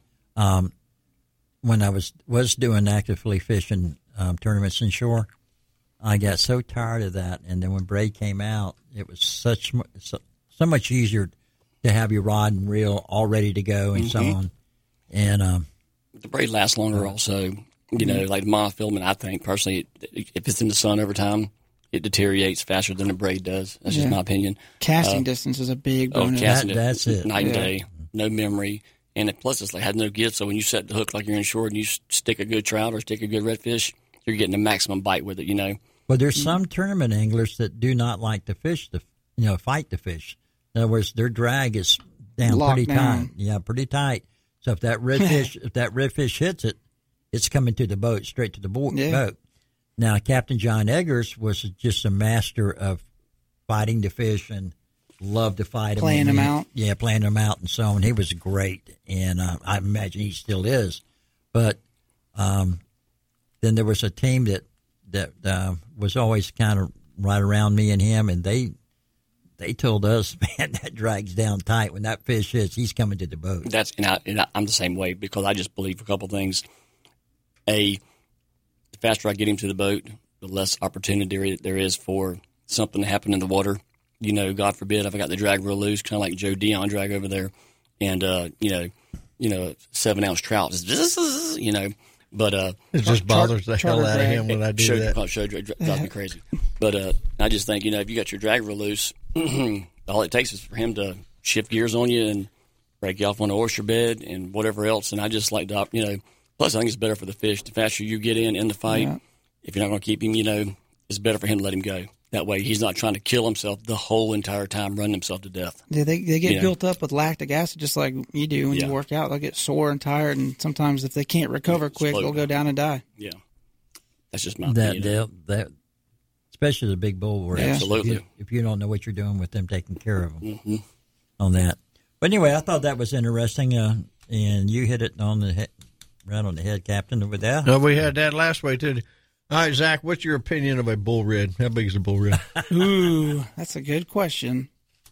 When I was doing actively fishing tournaments inshore, I got so tired of that, and then when braid came out, it was so much easier to have your rod and reel all ready to go and so on. And the braid lasts longer, also. Like monofilament, I think personally, if it's in the sun over time, it deteriorates faster than the braid does. That's just my opinion. Casting distance is a big bonus. That's it. Night and day, no memory. And plus, it's like has no give. So when you set the hook like you're inshore and you stick a good trout or stick a good redfish, you're getting the maximum bite with it. Well, there's some tournament anglers that do not like to fish fight the fish. In other words, their drag is down pretty tight. Yeah, pretty tight. So if that redfish hits it, it's coming to the boat, straight to the boat. Now, Captain John Eggers was just a master of fighting the fish and loved to fight them. Playing them out. Yeah, playing them out and so on. He was great, and I imagine he still is. But then there was a team that was always kind of right around me and him, and they told us, man, that drags down tight. When that fish hits, he's coming to the boat. I'm the same way because I just believe a couple things. The faster I get him to the boat, the less opportunity there is for something to happen in the water. God forbid if I got the drag real loose, kind of like Joe Dion drag over there, and 7-ounce trout, but it just bothers the hell out of him when I do that. Show drives me crazy. But I just think if you got your drag real loose, all it takes is for him to shift gears on you and break you off on the oyster bed and whatever else. And I just like to, plus I think it's better for the fish. The faster you get in the fight, if you're not going to keep him, it's better for him to let him go. That way he's not trying to kill himself the whole entire time, running himself to death. Yeah, they get built up with lactic acid just like you do when you work out. They'll get sore and tired, and sometimes if they can't recover quick, they'll go down and die. Yeah. That's just my opinion. Especially the big bull. Absolutely. If you don't know what you're doing with them, taking care of them on that. But anyway, I thought that was interesting, and you hit it on the head, right on the head, Captain, over there. No, we had that last way, too. All right, Zach, what's your opinion of a bull red? How big is a bull red? Ooh, that's a good question.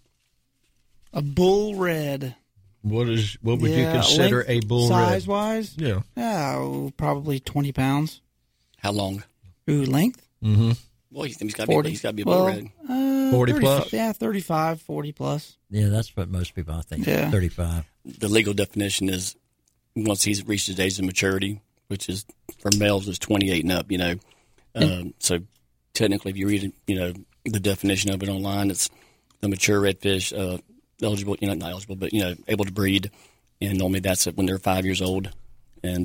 A bull red. What would you consider a bull red? Size-wise? Yeah. Probably 20 pounds. How long? Ooh, length? Mm-hmm. Well, he's got to be a bull red. 40 plus? Yeah, 35, 40 plus. Yeah, that's what most people, I think, 35. The legal definition is once he's reached his age of maturity, which is for males is 28 and up, So technically, if you read, the definition of it online, it's the mature redfish, eligible, not eligible, but, able to breed. And normally that's when they're 5 years old. And,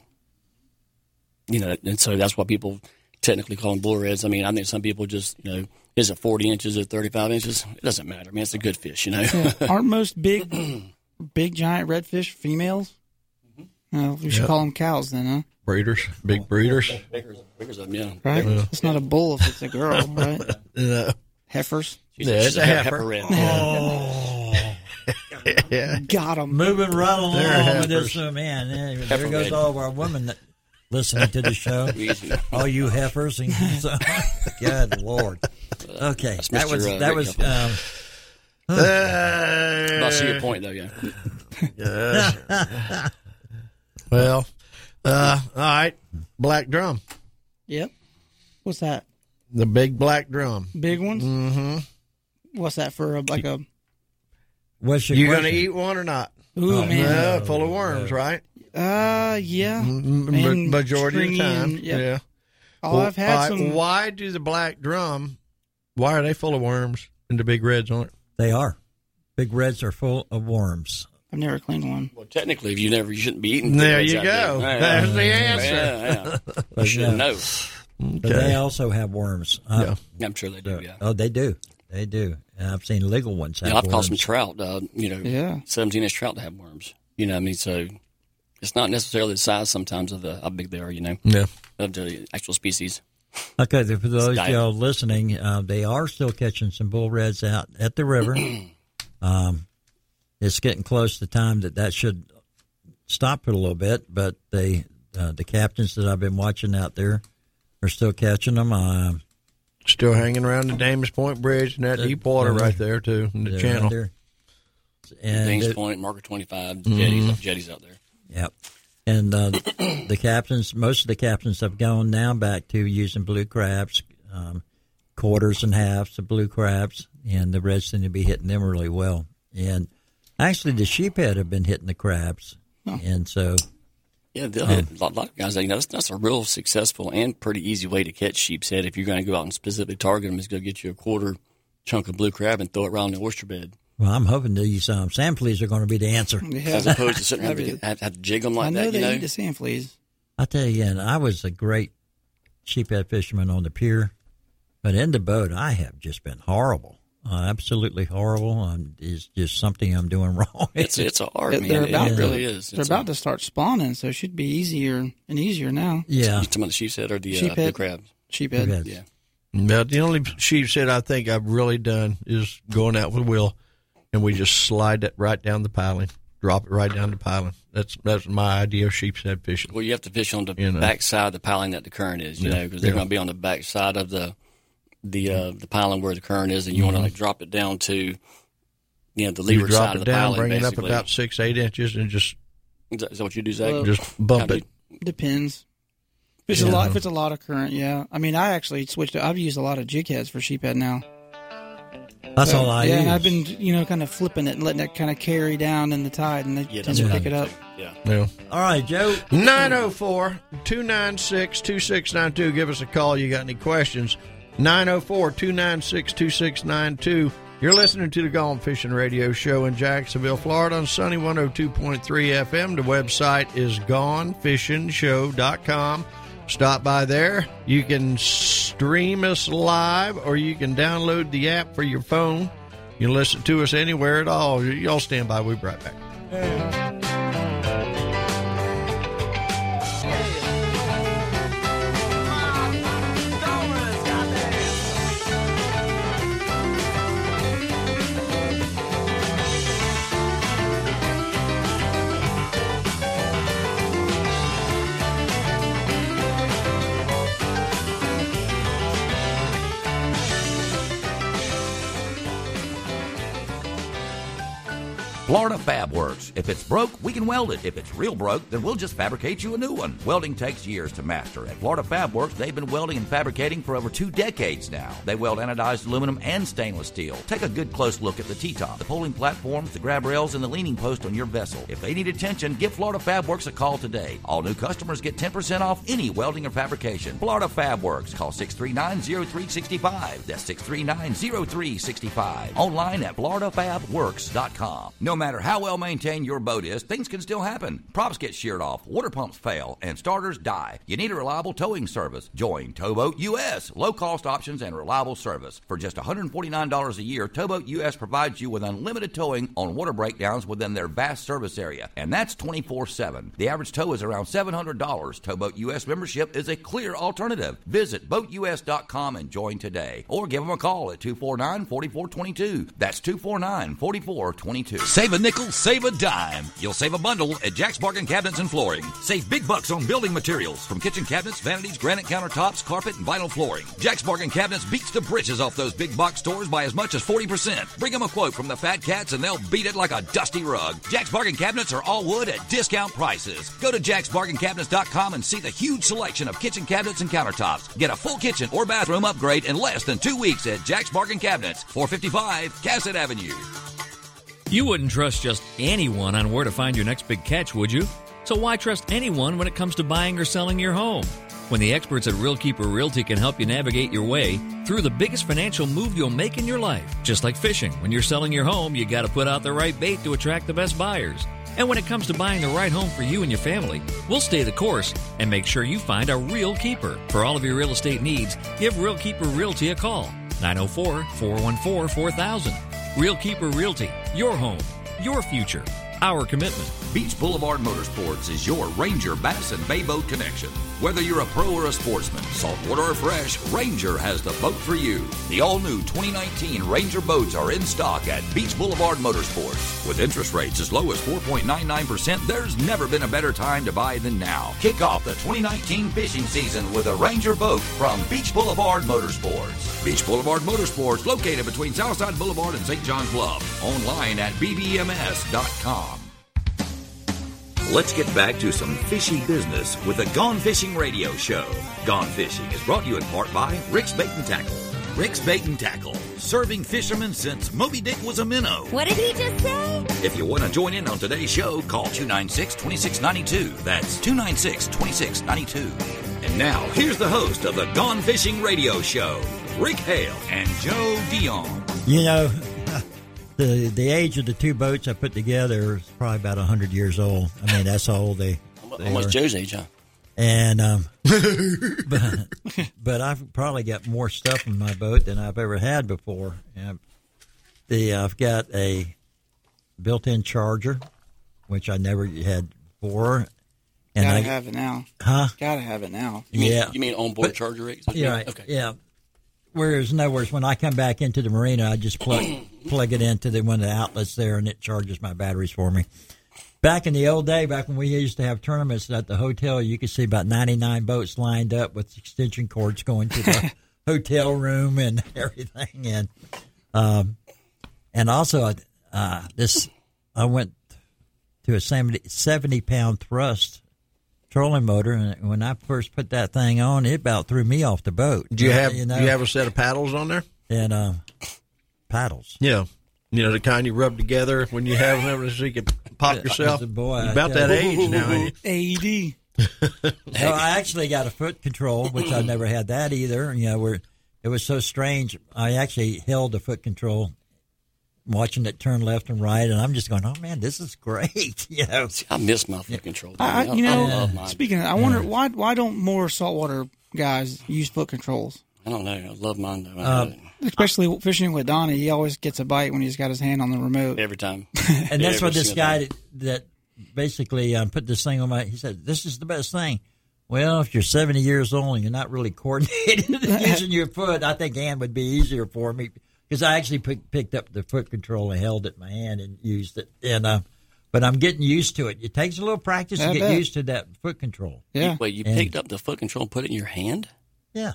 and so that's why people technically call them bull reds. I mean, I think some people just, is it 40 inches or 35 inches? It doesn't matter. I mean, it's a good fish, Yeah. Aren't most big giant redfish females? We should call them cows then, huh? Breeders, big breeders. Breeders of them, yeah. Right? Yeah. It's not a bull if it's a girl, right? No. Heifers? It's a heifer. Red. Yeah. Got them. Moving right along with this, man. There goes all of our women that listening to the show. All you heifers. And so, good Lord. Okay. That was I see your point, though, yeah. Well, all right, black drum. Yep. What's that? The big black drum. Big ones? Mm-hmm. What's that for? Like a... What's your You question? going to eat one or not? Ooh, man. Full of worms, right? Yeah. Majority of the time. Yep. Yeah. Oh, I've had some. Why do the black drum, why are they full of worms and the big reds on it? They are. Big reds are full of worms. I've never cleaned one. Well, technically, if you shouldn't be eating. There you out go. There. There's the answer. Yeah. You should know. But they also have worms. I'm sure they do. Yeah. Oh, they do. They do. And I've seen legal ones have I've worms. caught some trout. 17-inch trout that have worms. You know what I mean? So it's not necessarily the size sometimes of how big they are. You know. Yeah. Of the actual species. Okay, for those of y'all listening, they are still catching some bull reds out at the river. It's getting close to time that should stop it a little bit, but the captains that I've been watching out there are still catching them. Still hanging around the Dames Point Bridge and that deep water right there, too, in the channel. And Dames Point, Marker 25, jetties out there. Yep. And the captains, most of the captains have gone now back to using blue crabs, quarters and halves of blue crabs, and the reds seem to be hitting them really well. And actually, the sheephead have been hitting the crabs, and so yeah, they'll hit a lot of guys. That's a real successful and pretty easy way to catch sheep's head. If you're going to go out and specifically target them, is go get you a quarter chunk of blue crab and throw it around the oyster bed. Well, I'm hoping these sand fleas are going to be the answer. Yeah. As opposed to sitting there and have to jig them like that. I know they eat the sand fleas. I tell you again, I was a great sheephead fisherman on the pier, but in the boat, I have just been horrible. Absolutely horrible. It's just something I'm doing wrong. It's a art, man. It really is. They're about to start spawning, so it should be easier and easier now. Yeah. You talking about the sheep's head or the blue crabs? Sheephead. Yeah. But the only sheep's head I think I've really done is going out with Will, and we just slide that right down the piling, drop it right down the piling. That's my idea of sheep's head fishing. Well, you have to fish on the back side of the piling that the current is, because they're going to be on the back side of the piling where the current is, and you want to drop it down to the leeward side of the piling. Bring it up basically. about 6-8 inches, and just is that what you do, Zach? Just bump it. Depends. If it's a lot of current, yeah. I mean, I actually switched. I've used a lot of jig heads for sheephead now. That's all I use. Yeah, and I've been kind of flipping it and letting it kind of carry down in the tide, and they tend to pick it up. Yeah. All right, Joe. 904-296-2692. Give us a call. You got any questions? 904-296-2692. You're listening to the Gone Fishing Radio Show in Jacksonville, Florida on Sunny 102.3 FM. The website is gonefishingshow.com. Stop by there. You can stream us live, or you can download the app for your phone. You can listen to us anywhere at all. Y'all stand by. We'll be right back. Florida Fab Works. If it's broke, we can weld it. If it's real broke, then we'll just fabricate you a new one. Welding takes years to master. At Florida Fab Works, they've been welding and fabricating for over 2 decades now. They weld anodized aluminum and stainless steel. Take a good close look at the T-top, the pulling platforms, the grab rails, and the leaning post on your vessel. If they need attention, give Florida Fab Works a call today. All new customers get 10% off any welding or fabrication. Florida Fab Works. Call 639-0365. That's 639-0365. Online at floridafabworks.com. No matter how well maintained your boat is, things can still happen. Props get sheared off, water pumps fail, and starters die. You need a reliable towing service. Join Towboat US. Low-cost options and reliable service. For just $149 a year, Towboat US provides you with unlimited towing on water breakdowns within their vast service area. And that's 24/7. The average tow is around $700. Towboat US membership is a clear alternative. Visit BoatUS.com and join today. Or give them a call at 249-4422. That's 249-4422. Save a nickel, save a dime. You'll save a bundle at Jack's Bargain Cabinets and Flooring. Save big bucks on building materials from kitchen cabinets, vanities, granite countertops, carpet, and vinyl flooring. Jack's Bargain Cabinets beats the britches off those big box stores by as much as 40%. Bring them a quote from the fat cats and they'll beat it like a dusty rug. Jack's Bargain Cabinets are all wood at discount prices. Go to jacksbargaincabinets.com and see the huge selection of kitchen cabinets and countertops. Get a full kitchen or bathroom upgrade in less than 2 weeks at Jack's Bargain Cabinets, 455 Cassett Avenue. You wouldn't trust just anyone on where to find your next big catch, would you? So why trust anyone when it comes to buying or selling your home? When the experts at Real Keeper Realty can help you navigate your way through the biggest financial move you'll make in your life. Just like fishing, when you're selling your home, you got to put out the right bait to attract the best buyers. And when it comes to buying the right home for you and your family, we'll stay the course and make sure you find a real keeper. For all of your real estate needs, give Real Keeper Realty a call. 904-414-4000. Real Keeper Realty. Your home. Your future. Our commitment. Beach Boulevard Motorsports is your Ranger Bass and Bay Boat connection. Whether you're a pro or a sportsman, saltwater or fresh, Ranger has the boat for you. The all-new 2019 Ranger boats are in stock at Beach Boulevard Motorsports. With interest rates as low as 4.99%, there's never been a better time to buy than now. Kick off the 2019 fishing season with a Ranger boat from Beach Boulevard Motorsports. Beach Boulevard Motorsports, located between Southside Boulevard and St. John's Bluff. Online at bbms.com. Let's get back to some fishy business with the Gone Fishing Radio Show. Gone Fishing is brought to you in part by Rick's Bait and Tackle. Rick's Bait and Tackle, serving fishermen since Moby Dick was a minnow. What did he just say? If you want to join in on today's show, call 296-2692. That's 296-2692. And now, here's the host of the Gone Fishing Radio Show, Rick Hale and Joe Dion. You know, the age of the two boats I put together is probably about 100 years old. I mean, that's how old they almost are. Joe's age, huh? And but I've probably got more stuff in my boat than I've ever had before. I've got a built-in charger, which I never had before. And Gotta have it now. Huh? Gotta have it now. You mean onboard charger, Rick? Yeah, right. Okay. Yeah. Whereas, in other words, when I come back into the marina, I just plug it into one of the outlets there, and it charges my batteries for me. Back in the old day, back when we used to have tournaments at the hotel, you could see about 99 boats lined up with extension cords going to the hotel room and everything. And also, I went to a 70-pound thrust trolling motor, and when I first put that thing on, it about threw me off the boat. Do you have a set of paddles on there? And paddles. Yeah. You know, the kind you rub together when you have them so you can pop yourself. Boy, you're about that age now, ain't you? AED. No, I actually got a foot control, which I never had that either. You know, where it was so strange. I actually held the foot control, watching it turn left and right, and I'm just going, "Oh man, this is great!" You know, I miss my foot control. I love mine. Speaking of, I wonder why don't more saltwater guys use foot controls? I don't know. I love mine though. Especially fishing with Donnie, he always gets a bite when he's got his hand on the remote every time. And that's what this guy that basically put this thing on he said, "This is the best thing." Well, if you're 70 years old and you're not really coordinated using your foot, I think hand would be easier for me. Because I actually picked up the foot control and held it in my hand and used it, but I'm getting used to it. It takes a little practice to get used to that foot control. Yeah. Wait, you picked up the foot control and put it in your hand? Yeah.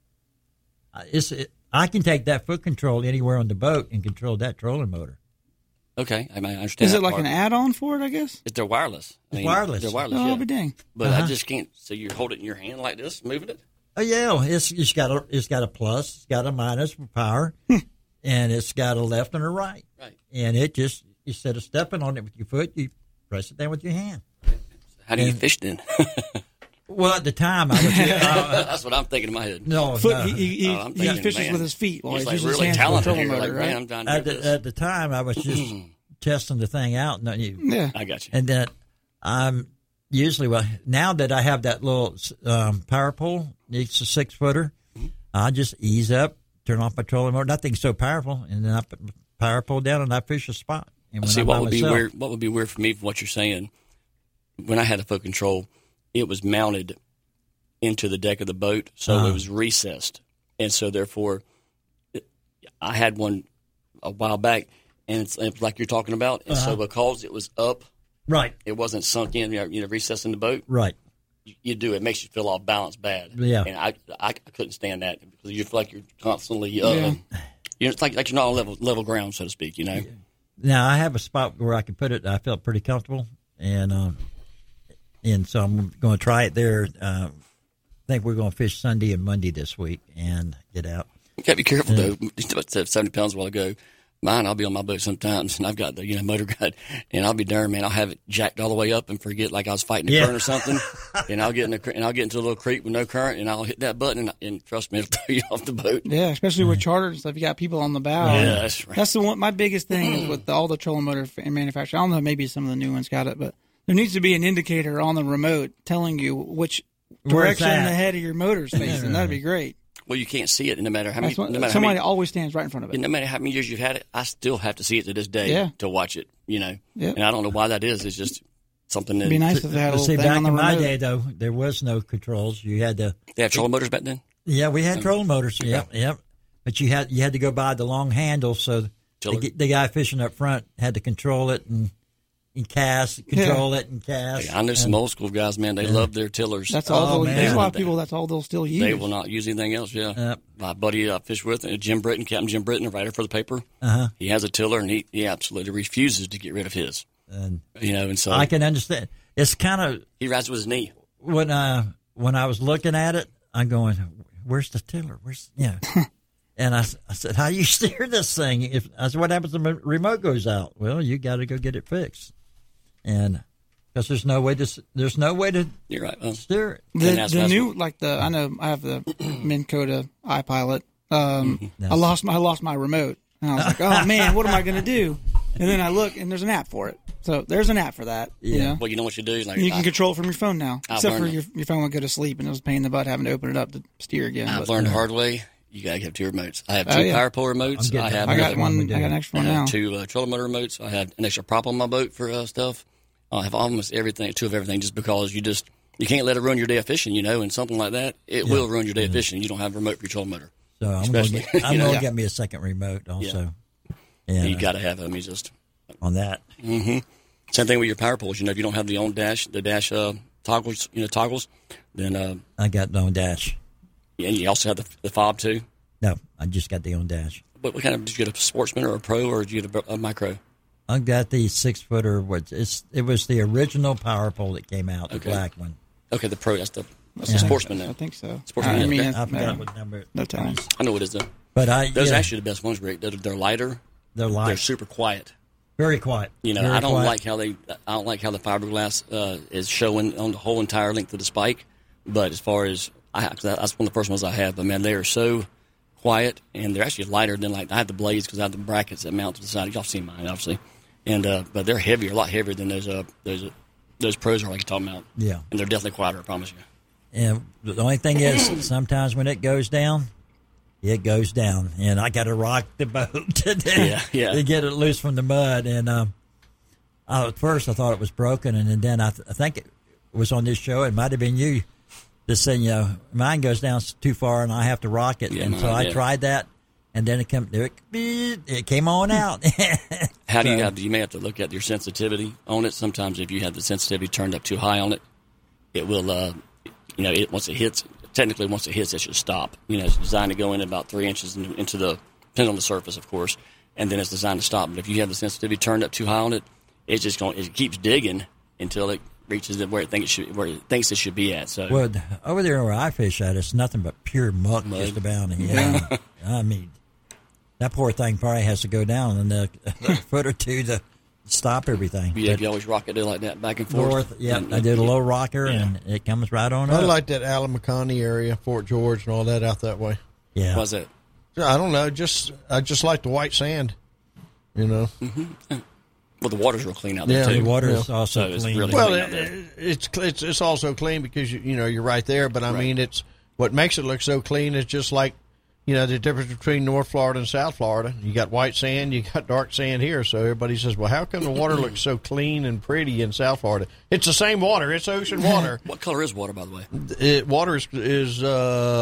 I can take that foot control anywhere on the boat and control that trolling motor. Okay, I understand. Is it like an add-on for it? I guess they're wireless. It's wireless. They're wireless. Oh, yeah. but dang! But I just can't. So you hold it in your hand like this, moving it. Oh yeah, it's got a plus, it's got a minus for power. And it's got a left and a right. Right. And it just, instead of stepping on it with your foot, you press it down with your hand. How do you fish then? Well, at the time, I was... That's what I'm thinking in my head. No. He fishes with his feet while he's using his hands for the trolling motor, right? At the time, I was just testing the thing out. Yeah. I got you. And then I'm usually, now that I have that little power pole, it's a 6-footer, I just ease up, turn off my trolling motor. Nothing's so powerful, and then I put the power pole down and I fish a spot. And see, what would be weird? What would be weird for me from what you're saying? When I had a foot control, it was mounted into the deck of the boat, so it was recessed, and so therefore, I had one a while back, and it's like you're talking about. And so because it was up, right, it wasn't sunk in, recessing the boat. Right. You do. It makes you feel all balanced bad. Yeah. And I couldn't stand that because you feel like you're constantly, it's like you're not on level ground, so to speak, Now, I have a spot where I can put it. I felt pretty comfortable, and so I'm going to try it there. I think we're going to fish Sunday and Monday this week and get out. You got to be careful, though. You said 70 pounds a while ago. Mine, I'll be on my boat sometimes, and I've got the motor guide, and I'll be darn, man, I'll have it jacked all the way up and forget like I was fighting a current or something, and I'll get into a little creek with no current, and I'll hit that button, and trust me, it'll throw you off the boat. Yeah, especially with charters and stuff. You got people on the bow. Yeah, that's right. That's the one. My biggest thing is with all the trolling motor manufacturers. I don't know, maybe some of the new ones got it, but there needs to be an indicator on the remote telling you which direction the head of your motor's facing. That'd be great. Well, you can't see it no matter how many. Somebody always stands right in front of it. No matter how many years you've had it, I still have to see it to this day to watch it. And I don't know why that is. It's just something that. It'd be nice if they had a little thing back on the in my remote. day, though, there was no controls. You had to. They had trolling motors back then. Yeah, we had trolling motors. Yep. But you had to go by the long handle, so the guy fishing up front had to control it and control it and cast. I know some old school guys, man. They love their tillers. That's all. There's a lot of people. That's all they'll still use. They will not use anything else. Yeah. My buddy I fished with, Captain Jim Britton, a writer for the paper. He has a tiller, and he absolutely refuses to get rid of his. And so I can understand. It's kind of he rides with his knee. When I was looking at it, I'm going, "Where's the tiller? And I said, "How you steer this thing?" I said, "What happens if the remote goes out?" Well, you got to go get it fixed. And because there's no way to You're right. steer it. The new I know I have the Minn Kota iPilot. I lost my remote, and I was like, oh man, what am I going to do? And then I look, and there's an app for it. So there's an app for that. Well, you know what you do? You can control it from your phone now. Except for your phone would go to sleep, and it was a pain in the butt having to open it up to steer again. I've learned the hard way. You got to have two remotes. I have two power pole remotes. I got an extra one now. Two trolling motor remotes. I have an extra prop on my boat for stuff. I have almost everything, two of everything, just because you can't let it ruin your day of fishing, and something like that, it will ruin your day of fishing. You don't have a remote for your trolling motor. So I'm going to get me a second remote also. Yeah. You got to have them. Just on that. Mm-hmm. Same thing with your power poles. If you don't have the dash toggles, then I got the on dash. Yeah, and you also have the fob too. No, I just got the on dash. But what kind of did you get, a Sportsman or a Pro, or did you get a Micro? I got the 6-footer. It was the original power pole that came out, the black one. Okay, the Pro. That's the Sportsman now. I think so. Sportsman. I forgot what number. No time. I know what it is though. But those are actually the best ones, Rick. They're lighter. They're light. They're super quiet. Very quiet. I don't like how the fiberglass is showing on the whole entire length of the spike. But as far as that's one of the first ones I have. But man, they are so quiet, and they're actually lighter than I have the blades because I have the brackets that mount to the side. Y'all seen mine, obviously. And but they're heavier, a lot heavier than those Pros are like you're talking about. Yeah. And they're definitely quieter, I promise you. And the only thing is, sometimes when it goes down, and I got to rock the boat to get it loose from the mud. And at first I thought it was broken, and then I think it was on this show. It might have been you that said, mine goes down too far, and I have to rock it. And so I tried that. And then it came on out. How do you may have to look at your sensitivity on it. Sometimes if you have the sensitivity turned up too high on it, it will, once it hits, it should stop. It's designed to go in about 3 inches into the, depending on the surface, of course, and then it's designed to stop. But if you have the sensitivity turned up too high on it, it keeps digging until it reaches where it thinks it should be at. So over there where I fish at, it's nothing but pure mud. Just about. I mean, that poor thing probably has to go down a foot or two to stop everything. Yeah, you always rock it like that, back and forth. I did a low rocker, and it comes right on up. I like that Alamocany area, Fort George, and all that out that way. Yeah. Why's that? I don't know. I just like the white sand, Mm-hmm. Well, the water's real clean out there, too. The water is also so clean. It's really clean it's also clean because, you're right there. But, I mean, it's what makes it look so clean is just like, the difference between North Florida and South Florida. You got white sand, you got dark sand here. So everybody says, well, how come the water looks so clean and pretty in South Florida? It's the same water. It's ocean water. What color is water, by the way? Water is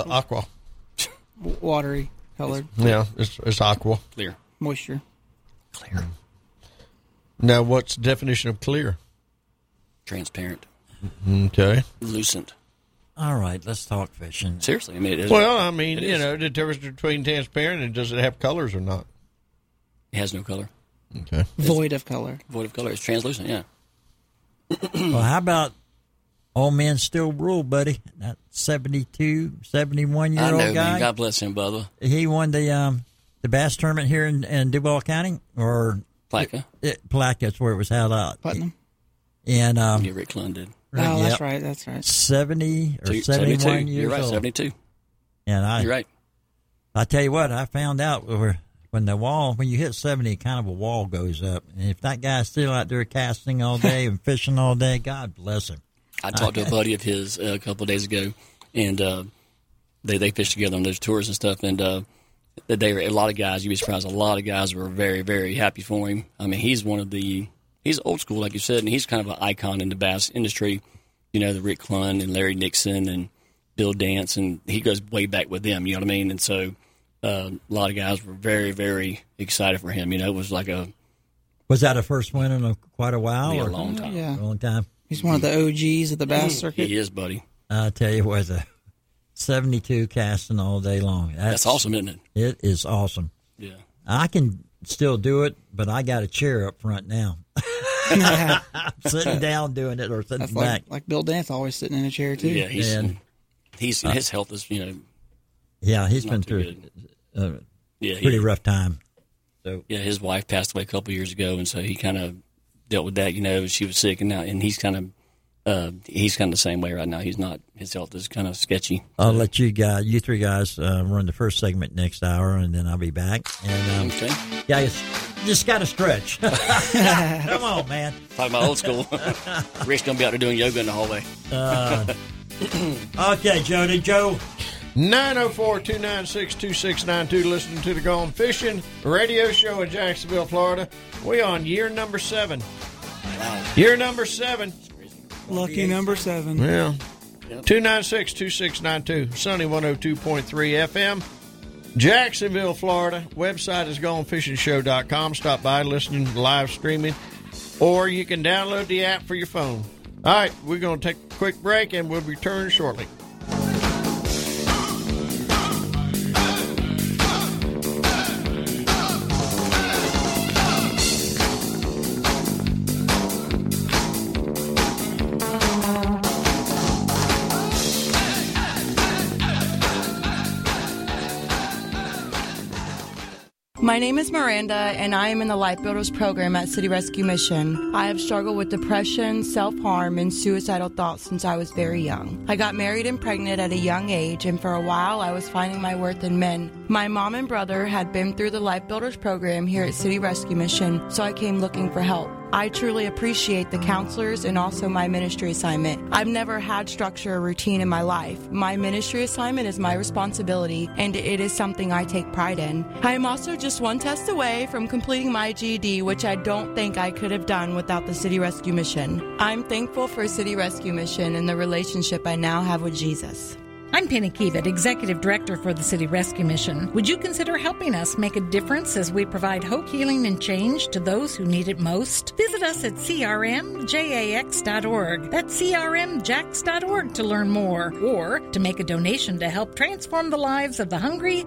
aqua. Watery colored. Yeah, it's aqua. Clear. Moisture. Clear. Now, what's the definition of clear? Transparent. Okay. Lucent. All right, let's talk fishing. Seriously, I mean, it is. Well, I mean, the difference between transparent and does it have colors or not? It has no color. Okay. Void of color. Void of color. It's translucent, yeah. Well, how about Old Men Still Rule, buddy? That 72, 71-year-old I know, guy. man. God bless him, Bubba. He won the bass tournament here in Duval County, or Palatka. Palatka, that's where it was held out. Putnam. And yeah, Rick Clunn did. Oh, that's right. That's right. 70 or 71 72. years You're right, old. 72. And You're right. I tell you what, I found out when you hit 70, kind of a wall goes up. And if that guy's still out there casting all day and fishing all day, God bless him. I talked to a buddy of his a couple of days ago, and they fished together on those tours and stuff. And they were a lot of guys. You'd be surprised. A lot of guys were very, very happy for him. I mean, he's old school, like you said, and he's kind of an icon in the bass industry. You know, the Rick Clunn and Larry Nixon and Bill Dance, and he goes way back with them. You know what I mean? And so a lot of guys were very, very excited for him. You know, it was like Was that a first win in quite a while? Yeah, or a long time. Yeah. A long time. He's one of the OGs of the bass circuit. He is, buddy. I tell you what, 72 casting all day long. That's awesome, isn't it? It is awesome. Yeah. I can still do it, but I got a chair up front now. Sitting down doing it or sitting back. Like Bill Dance, always sitting in a chair, too. Yeah, his health is, Yeah, he's been through a pretty rough time. So yeah, his wife passed away a couple of years ago, and so he kind of dealt with that. You know, she was sick, and he's kind of the same way right now. His health is kind of sketchy. I'll let you three guys run the first segment next hour, and then I'll be back. And okay. Yeah, just got to stretch. Come on, man. Talking about old school. Rick's going to be out there doing yoga in the hallway. Okay, Jody. Joe. 904-296-2692, listening to the Gone Fishing radio show in Jacksonville, Florida. We on year number 7. Wow. Year number 7. Lucky number 7. Yeah. 296-2692, Sunny 102.3 FM. Jacksonville, Florida. Website is gonefishingshow.com. Stop by, listening, live streaming, or you can download the app for your phone. All right, we're going to take a quick break, and we'll return shortly. My name is Miranda, and I am in the Life Builders program at City Rescue Mission. I have struggled with depression, self-harm, and suicidal thoughts since I was very young. I got married and pregnant at a young age, and for a while I was finding my worth in men. My mom and brother had been through the Life Builders program here at City Rescue Mission, so I came looking for help. I truly appreciate the counselors and also my ministry assignment. I've never had structure or routine in my life. My ministry assignment is my responsibility, and it is something I take pride in. I am also just one test away from completing my GED, which I don't think I could have done without the City Rescue Mission. I'm thankful for City Rescue Mission and the relationship I now have with Jesus. I'm Penny Kiewit, Executive Director for the City Rescue Mission. Would you consider helping us make a difference as we provide hope, healing, and change to those who need it most? Visit us at crmjax.org. That's crmjax.org to learn more, or to make a donation to help transform the lives of the hungry,